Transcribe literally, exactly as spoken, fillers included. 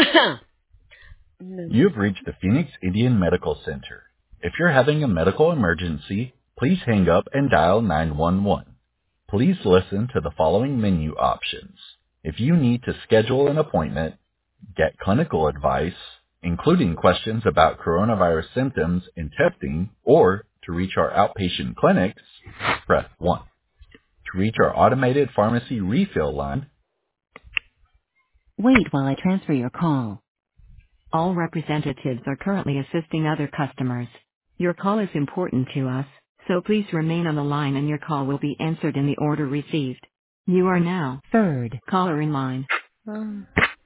You've reached the Phoenix Indian Medical Center. If you're having a medical emergency, please hang up and dial nine one one. Please listen to the following menu options. If you need to schedule an appointment, get clinical advice, including questions about coronavirus symptoms and testing, or to reach our outpatient clinics, press one. To reach our automated pharmacy refill line, wait while I transfer your call. All representatives are currently assisting other customers. Your call is important to us, so please remain on the line and your call will be answered in the order received. You are now third caller in line. Oh.